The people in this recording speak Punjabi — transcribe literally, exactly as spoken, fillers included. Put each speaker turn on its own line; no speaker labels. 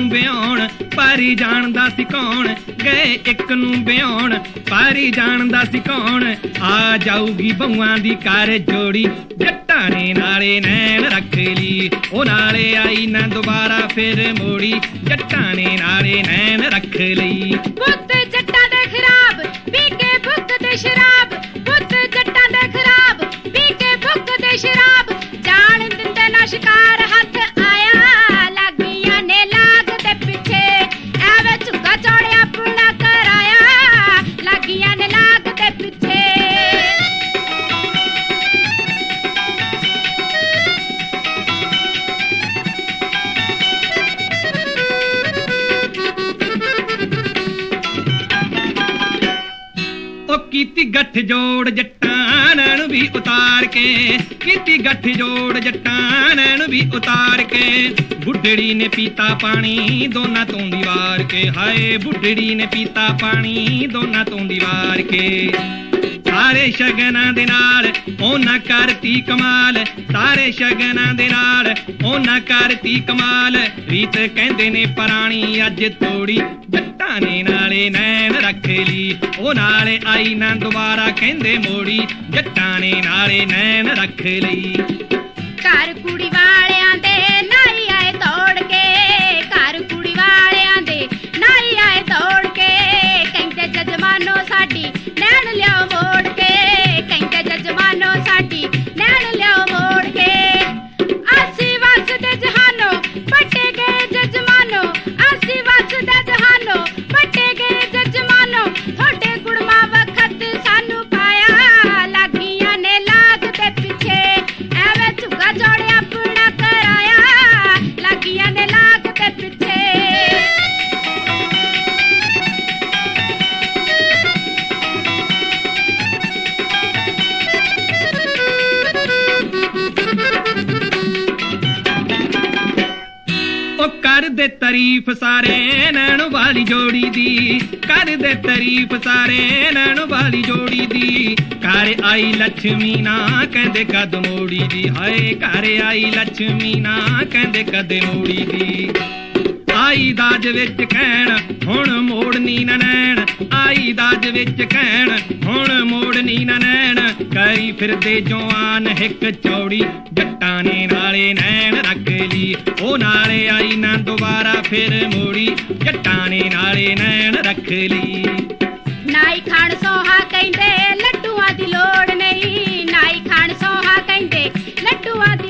ਵਿਆਹੁਣ ਪਾਰੀ ਜਾਣਦਾ ਸੀ ਕੌਣ, ਗਏ ਇੱਕ ਨੂੰ ਵਿਆਹੁਣ ਪਾਰੀ ਜਾਣਦਾ ਸੀ ਕੌਣ। ਆ ਜਾਊਗੀ ਬਹੂਆਂ ਦੀ ਕਰ ਜੋੜੀ, ਜੱਟਾਂ ਨੇ ਨਾਲੇ ਨੈਣ ਰੱਖ ਲਈ, ਉਹ ਨਾਲੇ ਆਈ ਨਾ ਦੁਬਾਰਾ ਫਿਰ ਮੋੜੀ, ਜੱਟਾਂ ਨੇ ਨਾਲੇ ਨੈਣ ਰੱਖ ਲਈ।
ਪੁੱਤ ਜੱਟਾਂ ਦੇ ਖਰਾਬ ਪੀ ਕੇ ਭੁੱਖਦੇ ਸ਼ਰਾਬ, ਪੁੱਤ ਜੱਟਾਂ ਦੇ ਖਰਾਬ ਪੀ ਕੇ ਭੁੱਖਦੇ ਸ਼ਰਾਬ, ਜਾਣ ਦਿੰਦੇ ਨਾ ਸ਼ਿਕਾਰ ਹੱਥ ਆਇਆ, ਲੱਗੀਆਂ ਨੇ ਲਾਗ ਦੇ ਪਿੱਛੇ ਐਵੇਂ ਝੁੱਗਾ ਚੌੜਿਆ ਪੁਣਾ ਕਰਾਇਆ, ਲੱਗੀਆਂ ਨੇ ਲਾਗ ਦੇ ਪਿੱਛੇ।
ਕੀਤੀ ਗੱਠ ਜੋੜ ਜੱਟਾਂ ਨੂੰ ਵੀ ਉਤਾਰ ਕੇ, ਕੀਤੀ ਗੱਠ ਜੋੜ ਜੱਟਾਂ ਨੂੰ ਵੀ ਉਤਾਰ ਕੇ, ਬੁੱਢੜੀ ਨੇ ਪੀਤਾ ਪਾਣੀ ਦੋਨਾਂ ਤੋਂ ਦੀਵਾਰ ਕੇ, ਹਾਏ ਬੁੱਢੜੀ ਨੇ ਪੀਤਾ ਪਾਣੀ ਦੋਨਾਂ ਤੋਂ ਦੀਵਾਰ ਕੇ। ਸਾਰੇ ਸ਼ਗਨਾਂ ਦੇ ਨਾਲ ਉਹਨਾਂ ਕਰਤੀ ਕਮਾਲ, ਸਾਰੇ ਸ਼ਗਨਾਂ ਦੇ ਨਾਲ ਉਹਨਾਂ ਕਰਤੀ ਕਮਾਲ, ਰੀਤ ਕਹਿੰਦੇ ਨੇ ਪੁਰਾਣੀ ਅੱਜ ਤੋੜੀ, ਜੱਟਾਂ ਨੇ ਨਾਲੇ ਨੈਣ ਰੱਖ ਲਈ, ਉਹ ਨਾਲੇ ਆਈ ਨਾ ਦੁਬਾਰਾ ਕਹਿੰਦੇ ਮੋੜੀ, ਜੱਟਾਂ ਨੇ ਨਾਲੇ ਨੈਣ ਰੱਖ ਲਈ।
ਘਰ ਕੁੜੀ ਵਾਲਿਆਂ ਦੇ ਨਾਈ ਆਏ ਦੌੜ ਕੇ, ਘਰ ਕੁੜੀ ਵਾਲਿਆਂ ਦੇ ਨਾਈ ਆਏ ਦੌੜ ਕੇ, ਕਹਿੰਦੇ ਜਜਮਾਨੋ ਸਾਡੀ ਨੈਣ ਲਿਆਓ ਮੋੜ ਕੇ, ਕਹਿੰਦੇ ਜਜਮਾਨੋ ਸਾਡੀ ਨੈਣ ਲਿਆਓ ਮੋੜ ਕੇ। ਅਸੀਂ ਵਸਦੇ ਜਹਾਨੋਂ ਪੱਟੇ ਗਏ ਜਜਮਾਨੋ, ਅਸੀਂ ਵਸਦੇ ਜਹਾਨੋਂ ਪੱਟੇ ਗਏ ਜਜਮਾਨੋ, ਤੁਹਾਡੇ ਗੁੜਮਾ ਵਖਤ ਸਾਨੂੰ ਪਾਇਆ, ਲੱਗੀਆਂ ਨੇ ਲਾਗ ਦੇ ਪਿੱਛੇ ਐਵੇਂ ਝੁੱਗਾ ਚੌੜਿਆ ਪੁਣਾ ਕਰਾਇਆ, ਲੱਗੀਆਂ ਨੇ ਲਾਗ ਦੇ ਪਿੱਛੇ।
ਉਹ ਕਰਦੇ ਤਾਰੀਫ ਸਾਰੇ ਨੈਣ ਵਾਲੀ ਜੋੜੀ ਦੀ, ਕਰਦੇ ਤਾਰੀਫ ਸਾਰੇ ਨੈਣ ਵਾਲੀ ਜੋੜੀ ਦੀ, ਘਰ ਆਈ ਲక్ష్ਮੀ ਨਾ ਕਹਿੰਦੇ ਕਦ ਮੋੜੀ ਦੀ, ਹਾਏ ਘਰ ਆਈ ਲక్ష్ਮੀ ਨਾ ਕਹਿੰਦੇ ਕਦ ਮੋੜੀ ਦੀ। ਆਈ ਦਾਜ ਵਿੱਚ ਕਹਿਣ ਹੁਣ ਮੋੜਨੀ ਨਾ ਨੈਣ, ਆਈ ਦਾਜ ਵਿੱਚ ਕਹਿਣ ਹੁਣ ਮੋੜਨੀ ਨਾ ਨੈਣ, ਕਰੀ ਫਿਰਦੇ ਜਵਾਨ ਹਿੱਕ ਚੌੜੀ, ਜੱਟਾਂ ਨੇ ਨਾਲੇ ਨੈਣ ਰੱਖ ਲਈ, ਉਹ ਨਾਲੇ ਆਈ ਨਾ ਦੁਬਾਰਾ ਫਿਰ ਮੋੜੀ, ਜੱਟਾਂ ਨੇ ਨਾਲੇ ਨੈਣ ਰੱਖ ਲਈ।
ਨਾਈ ਖਾਣ ਸੋਹਾ ਕਹਿੰਦੇ ਲੱਡੂਆਂ ਦੀ ਲੋੜ ਨਹੀਂ, ਨਾਈ ਖਾਣ ਸੋਹਾ ਕਹਿੰਦੇ ਲੱਡੂਆਂ ਦੀ